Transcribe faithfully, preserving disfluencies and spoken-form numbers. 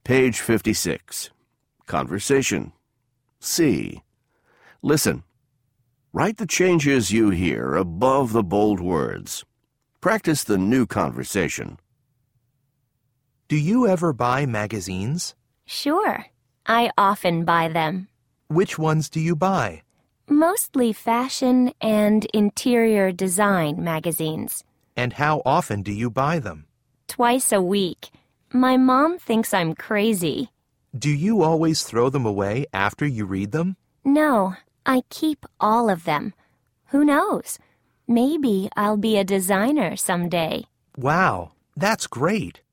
Page fifty-six. Conversation. C. Listen. Write the changes you hear above the bold words. Practice the new conversation. Do you ever buy magazines? Sure. I often buy them. Which ones do you buy? Mostly fashion and interior design magazines. And how often do you buy them? Twice a week. My mom thinks I'm crazy. Do you always throw them away after you read them? No, I keep all of them. Who knows? Maybe I'll be a designer someday. Wow, that's great.